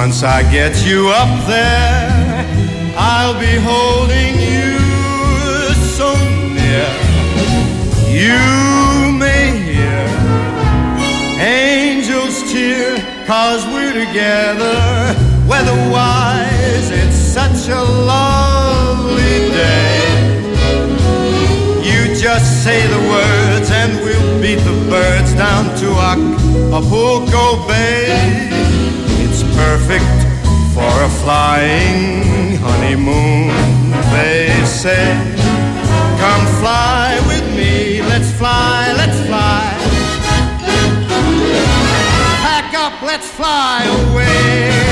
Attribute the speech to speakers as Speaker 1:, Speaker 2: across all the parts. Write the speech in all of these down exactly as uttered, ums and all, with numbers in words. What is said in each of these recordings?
Speaker 1: Once I get you up there, I'll be holding you so near. You may hear angels cheer, 'cause we're together. Weather-wise, it's such a lovely day. You just say the words and we'll beat the birds down to Acapulco Bay. It's perfect for a flying honeymoon, they say. Come fly with me, let's fly, let's fly. Pack up, let's fly away.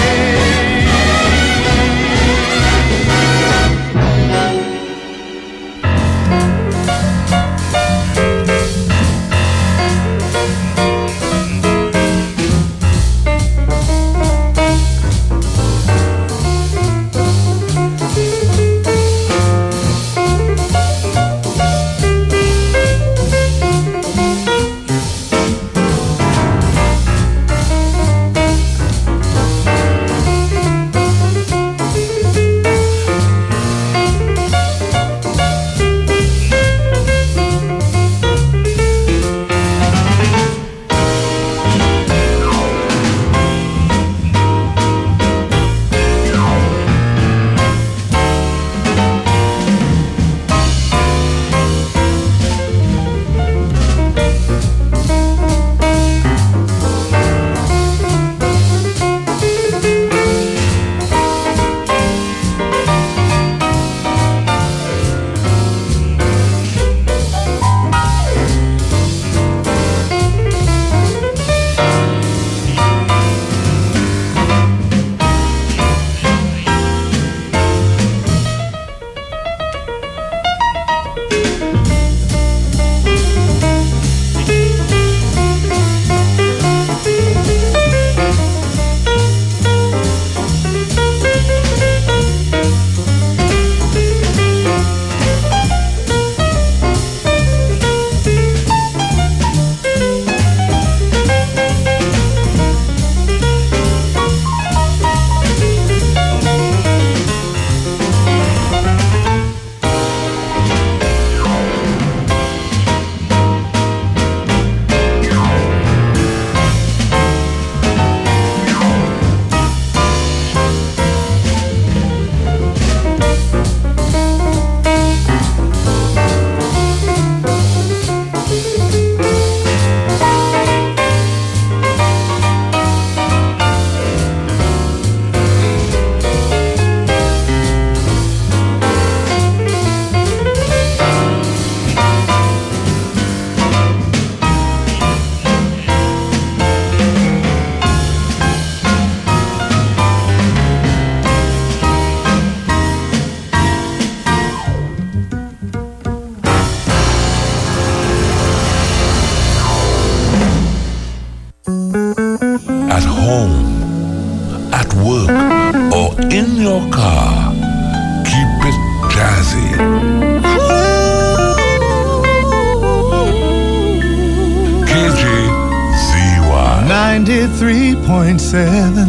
Speaker 2: ninety-three point seven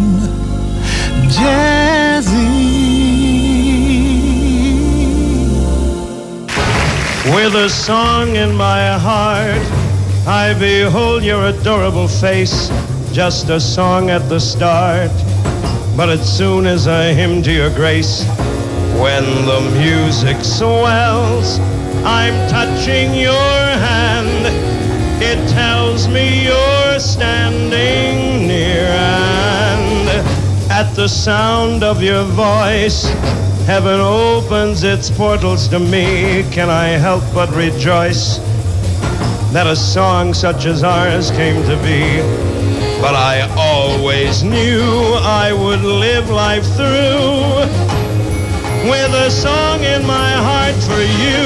Speaker 2: Jazzy.
Speaker 3: With a song in my heart, I behold your adorable face. Just a song at the start, but as soon as a hymn to your grace. When the music swells, I'm touching your hand. It tells me you're standing near, and at the sound of your voice, heaven opens its portals to me. Can I help but rejoice that a song such as ours came to be? But I always knew I would live life through with a song in my heart for you.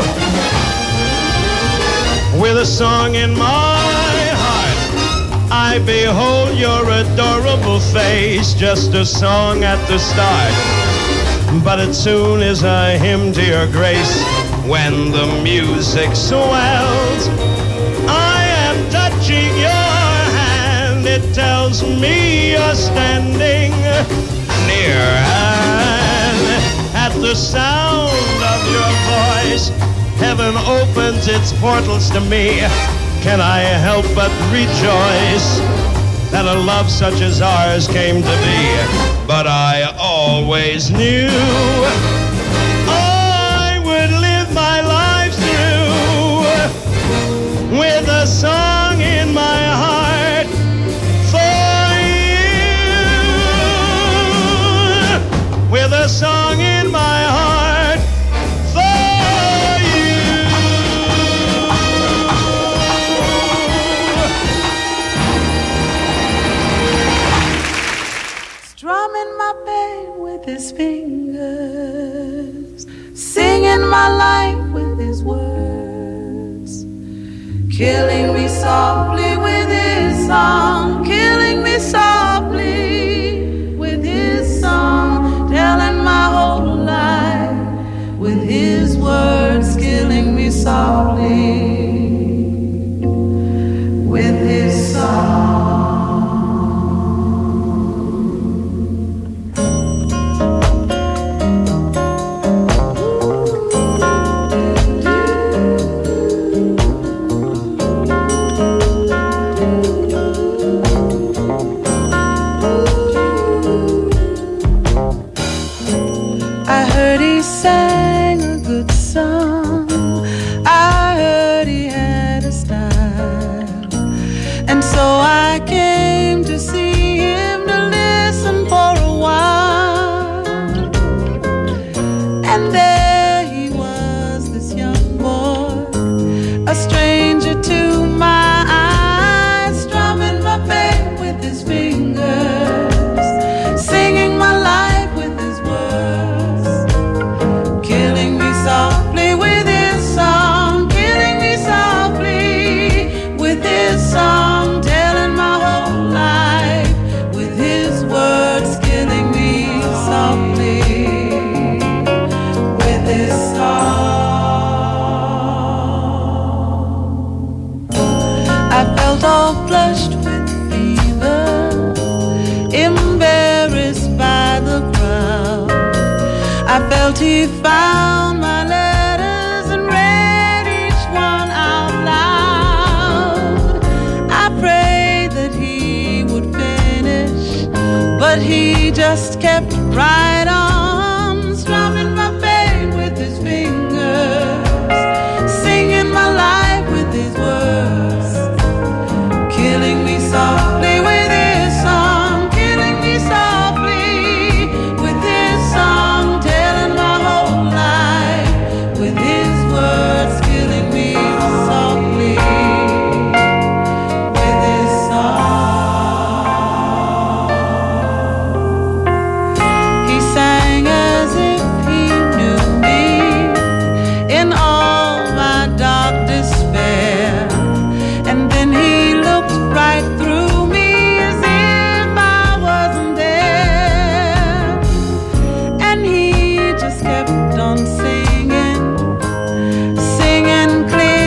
Speaker 3: With a song in my heart, I behold your adorable face. Just a song at the start, but as soon as a hymn to your grace. When the music swells, I am touching your hand. it tells me you're standing near. And at the sound of your voice, heaven opens its portals to me. Can I help but rejoice that a love such as ours came to be? But I always knew I would live my life through with a song in my heart for you, with a song in my heart for you.
Speaker 4: Strumming my pain with his fingers, singing my life with his words, killing me softly with his song, killing me softly with his song, telling my whole life with his words, killing me softly with his song. Sang a good song. I heard he had a style, and so I came to see him to listen for a while. And there he was, this young boy, a stranger to my eyes, strumming my pain with his fingers, singing my life with his words, killing me softly with his song, killing me softly with his song, telling my whole life with his words, killing me softly with his song. I felt all flushed with fever, embarrassed by the crowd. I felt he found my letters and read each one out loud. I prayed that he would finish, but he just kept right on, strumming my pain with his fingers, singing my life with his words, killing me softly with his song, killing me softly with his song, telling my whole life with his words, killing me softly with his song. He sang as if he knew me in all my dark despair, and then he looked right through me as if I wasn't there, and he just kept on singing, singing clear.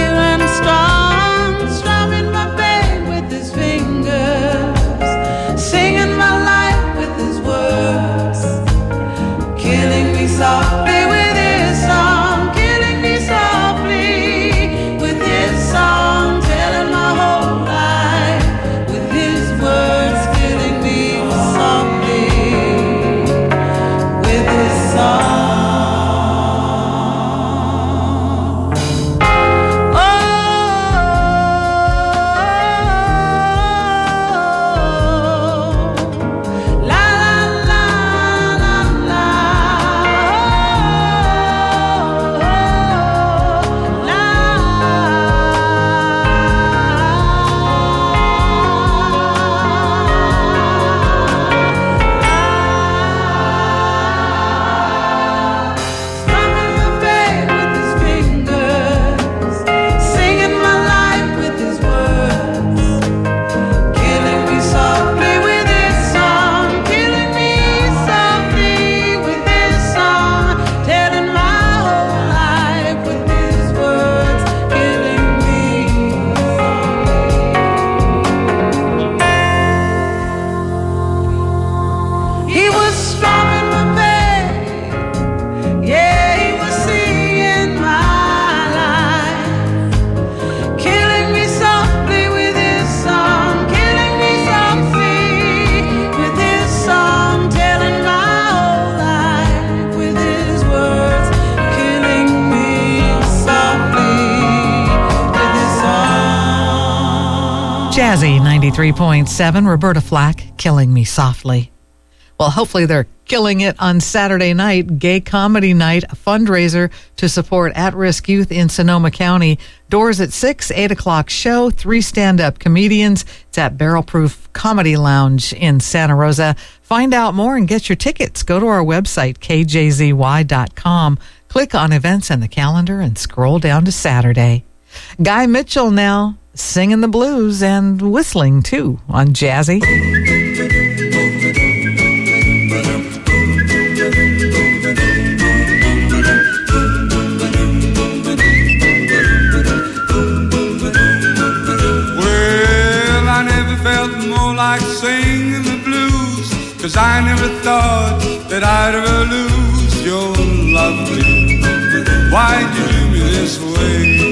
Speaker 5: Jazzy ninety-three point seven, Roberta Flack, Killing Me Softly. Well, hopefully they're killing it on Saturday night, Gay Comedy Night, a fundraiser to support at-risk youth in Sonoma County. Doors at six, eight o'clock show, three stand-up comedians. It's at Barrel Proof Comedy Lounge in Santa Rosa. Find out more and get your tickets. Go to our website, k j z y dot com. Click on events and the calendar and scroll down to Saturday. Guy Mitchell now, singing the blues and whistling, too, on Jazzy.
Speaker 1: Well, I never felt more like singing the blues, 'cause I never thought that I'd ever lose your lovely. Why'd you do me this way?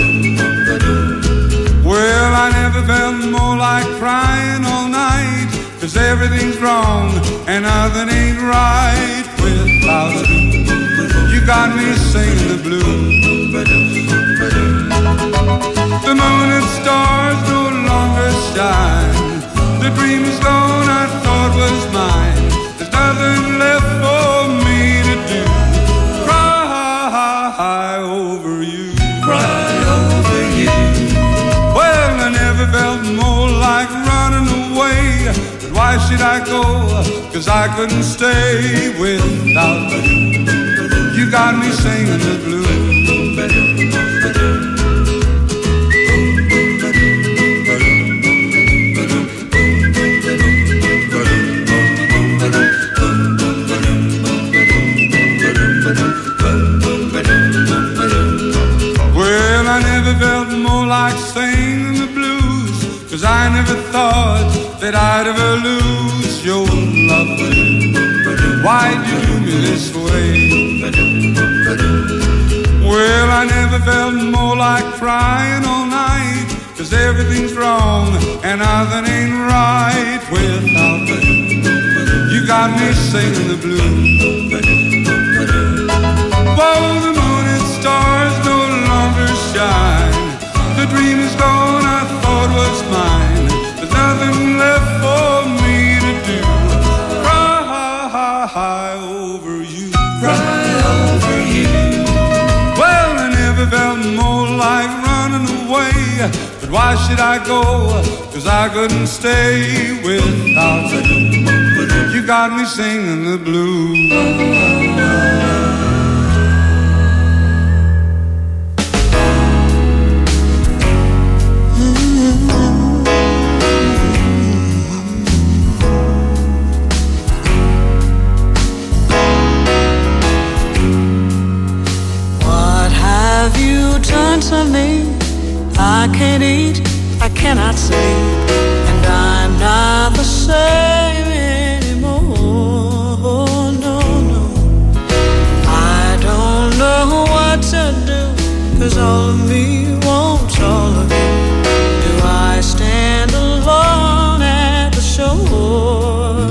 Speaker 1: Well, I never felt more like crying all night, 'cause everything's wrong and nothing ain't right without you. You got me singing the blues. The moon and stars no longer shine. The dream is gone I thought was mine. There's nothing left for me to do. Cry over you. Cry over you. Well, I never felt more like running away. But why should I go? 'Cause I couldn't stay without you. You got me singing the blues. Well, I never felt more like singing the blues, 'cause I never thought that I'd ever lose your love. Why'd you do me this way? Well, I never felt more like crying all night, 'cause everything's wrong and nothing ain't right without you. You got me singing the blues. Whoa, the moon and stars no longer shine. The dream is gone I thought was mine. There's nothing left for me to do. Cry over you. Cry over you. Well, I never felt more like running away. But why should I go? 'Cause I couldn't stay without you. You got me singing the blues.
Speaker 4: To me, I can't eat, I cannot sleep, and I'm not the same anymore. No, no, I don't know what to do, 'cause all of me wants all of you. Do I stand alone at the shore?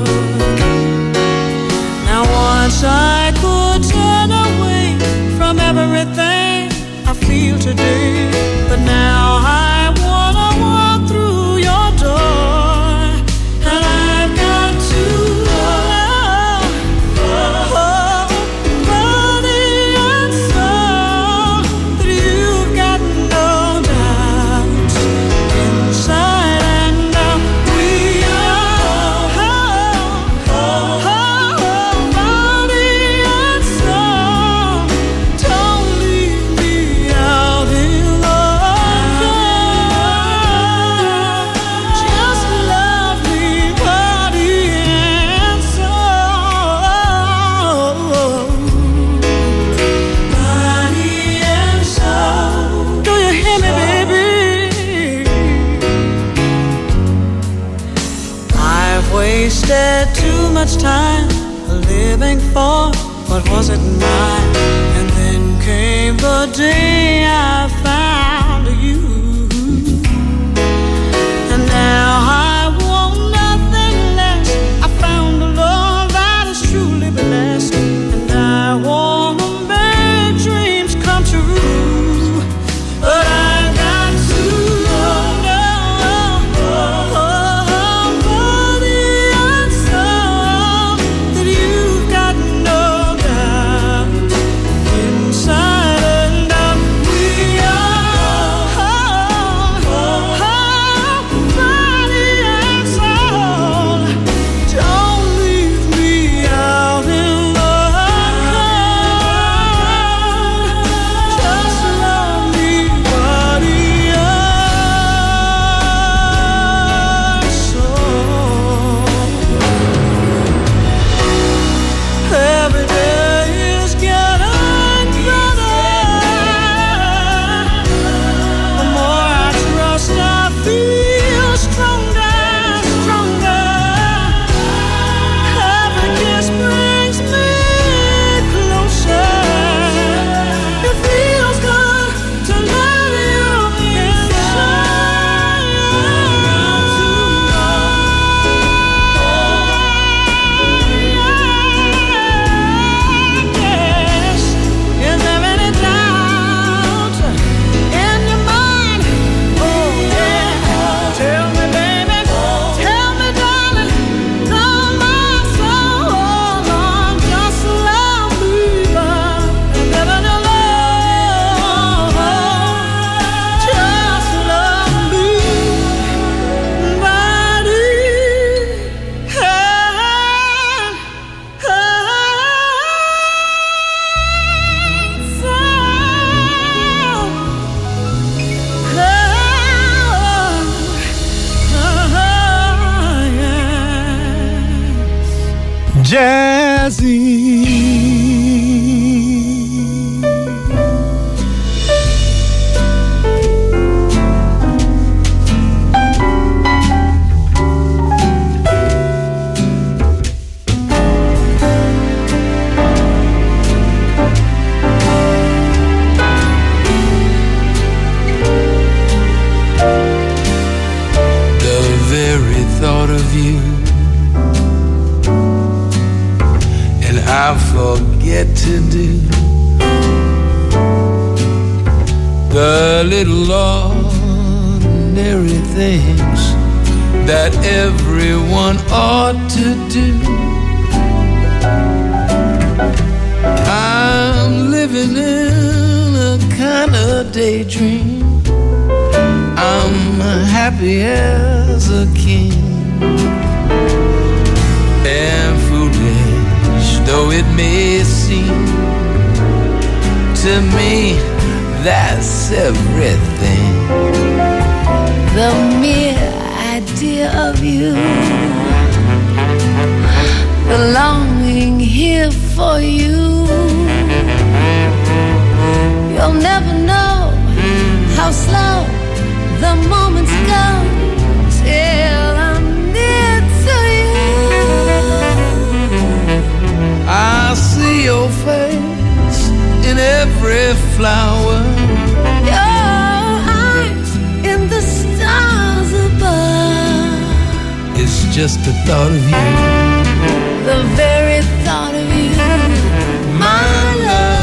Speaker 4: Now once I could turn away from everything I feel today, but now I wanna walk through your door, and I've got to love, oh, body and soul, that you've got no doubts inside and out. We are oh, oh, oh, body and soul. Don't leave me out in the dark. Just love me, body and soul. Body and soul. Do you hear me, baby? I've wasted too much time living for what wasn't mine, and then came the day I found you, and now I want nothing less. I found a love that is truly blessed, and I want to make dreams come true. But I got to know,
Speaker 2: Jazzy.
Speaker 1: I forget to do the little ordinary things that everyone ought to do. I'm living in a kind of daydream. I'm happy as a king. And foolish though it may seem to me, that's everything.
Speaker 6: The mere idea of you, the longing here for you. You'll never know how slow the moments go till I'm near to you.
Speaker 1: I see your face in every flower,
Speaker 6: your eyes in the stars above.
Speaker 1: It's just the thought of you,
Speaker 6: the very thought of you, my love.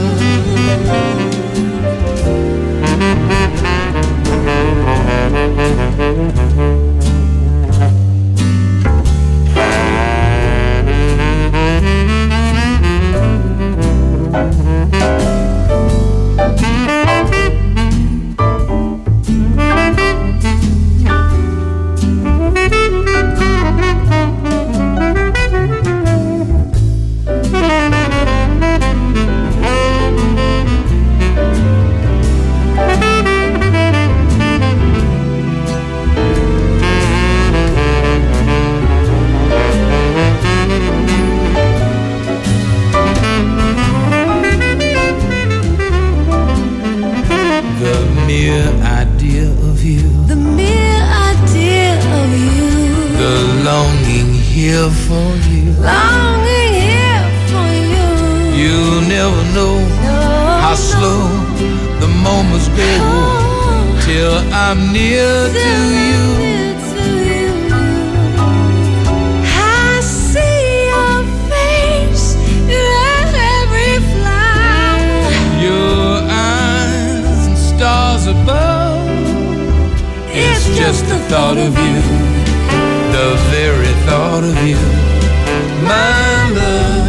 Speaker 1: For you,
Speaker 6: longing here for you.
Speaker 1: You'll never know no, how slow no. the moments go oh, till I'm near till to you.
Speaker 6: Near to you. I see your face in every flower,
Speaker 1: your eyes and stars above. It's, it's just the thought of you, the very thought of you, my love.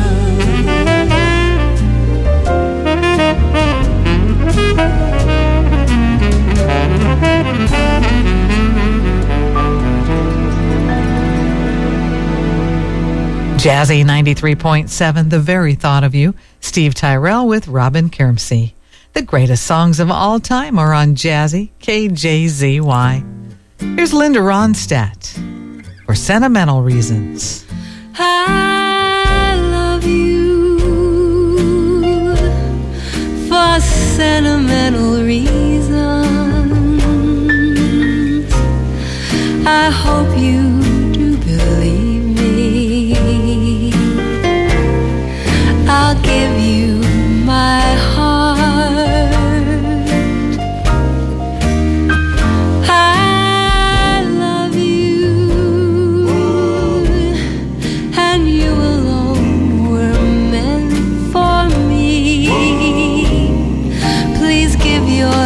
Speaker 5: Jazzy ninety-three point seven, the very thought of you. Steve Tyrell with Robin Kermsey. The greatest songs of all time are on Jazzy, K J Z Y. Here's Linda Ronstadt. For sentimental reasons.
Speaker 6: I love you for sentimental reasons. I hope you do believe me. I'll give you my heart. Your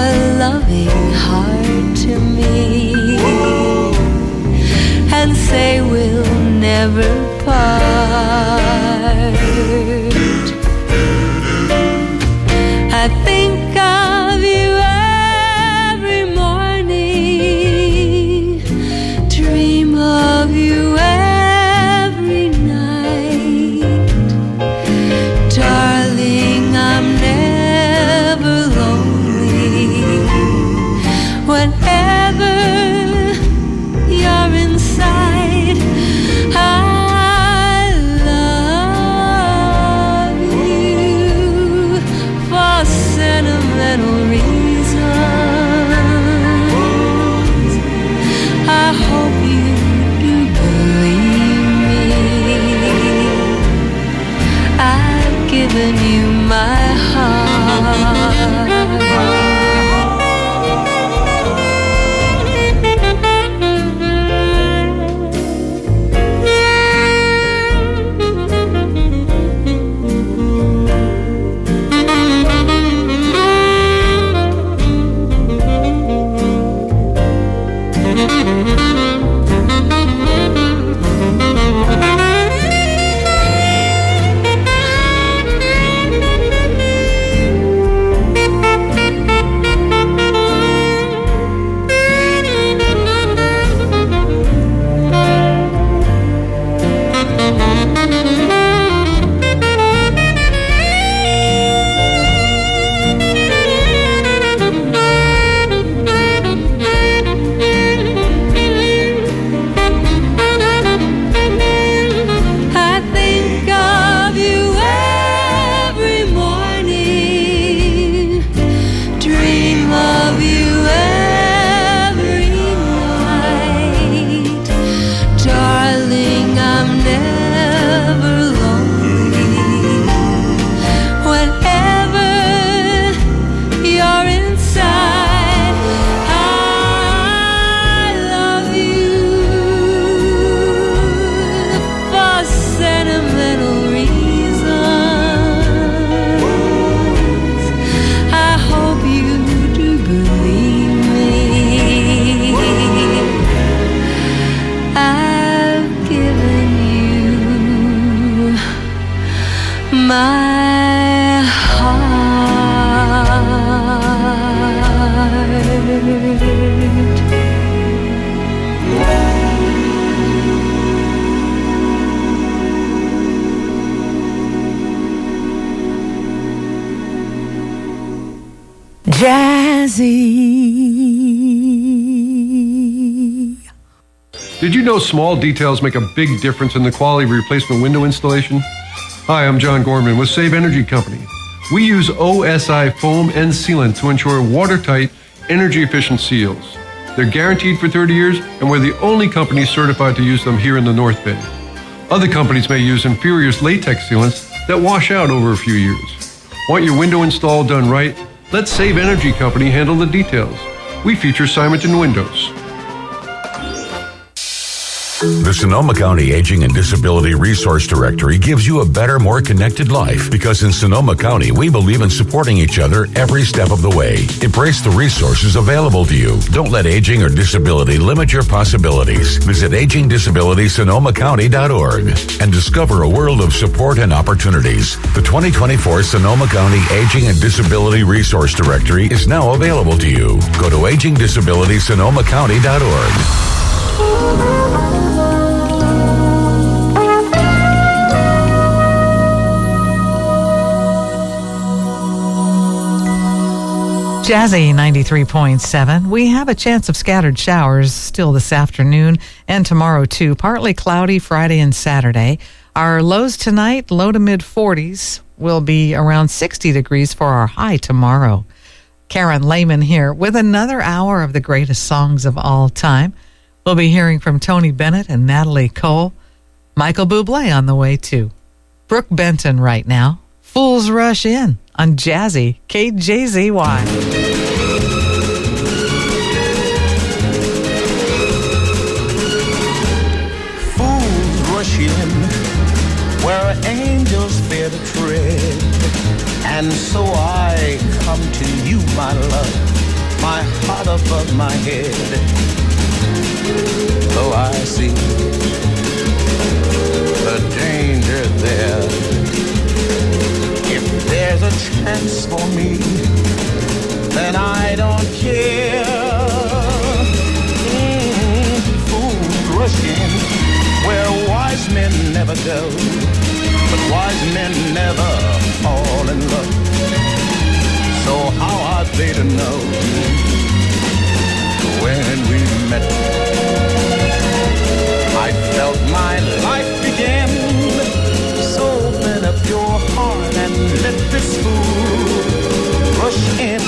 Speaker 7: Did you know small details make a big difference in the quality of replacement window installation? Hi, I'm John Gorman with Save Energy Company. We use O S I foam and sealant to ensure watertight, energy-efficient seals. They're guaranteed for thirty years, and we're the only company certified to use them here in the North Bay. Other companies may use inferior latex sealants that wash out over a few years. Want your window install done right? Let Save Energy Company handle the details. We feature Simonton windows.
Speaker 8: The Sonoma County Aging and Disability Resource Directory gives you a better, more connected life because in Sonoma County, we believe in supporting each other every step of the way. Embrace the resources available to you. Don't let aging or disability limit your possibilities. Visit aging disability sonoma county dot org and discover a world of support and opportunities. The twenty twenty-four Sonoma County Aging and Disability Resource Directory is now available to you. Go to aging disability sonoma county dot org.
Speaker 5: Jazzy ninety-three point seven. We have a chance of scattered showers still this afternoon and tomorrow too. Partly cloudy Friday and Saturday. Our lows tonight, low to mid forties, will be around sixty degrees for our high tomorrow. Karen Lehman here with another hour of the greatest songs of all time. We'll be hearing from Tony Bennett and Natalie Cole. Michael Bublé on the way too. Brooke Benton right now. Fools Rush In on Jazzy K J Z Y.
Speaker 9: Fools rush in where angels fear to tread, and so I come to you, my love, my heart above my head. Though I see the danger there, if there's a chance for me, then I don't care. Mm, fools rush in where wise men never go, but wise men never fall in love. So how are they to know when we met? I felt my life begin. So open up your heart and let this fool rush in.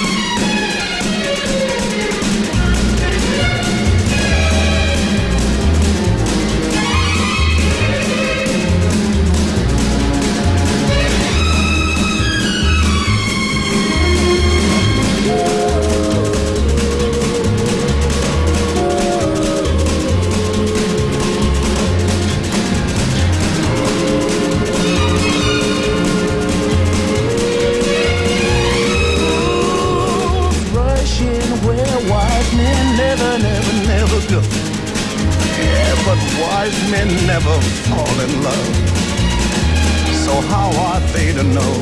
Speaker 9: But wise men never fall in love. So how are they to know?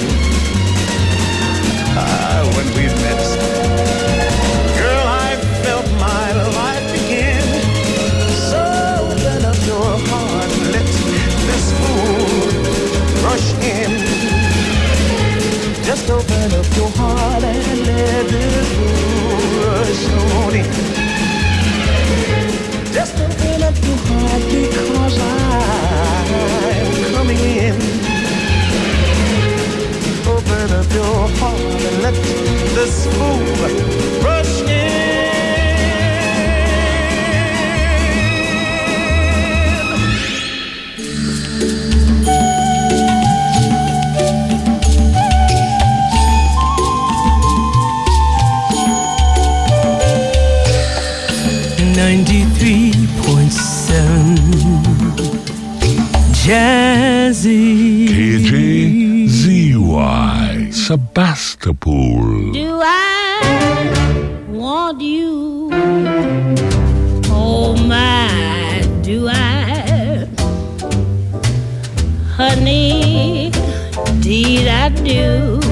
Speaker 9: Ah, when we met, girl, I felt my life begin. So open up your heart, let this fool rush in. Just open up your heart and let this fool rush on in. Just open up your heart because I'm coming in. Open up your heart and let this fool rush in.
Speaker 10: ninety-three point seven Jazzy
Speaker 11: K J Z Y Sebastopol.
Speaker 6: Do I want you? Oh my, do I? Honey, indeed I do.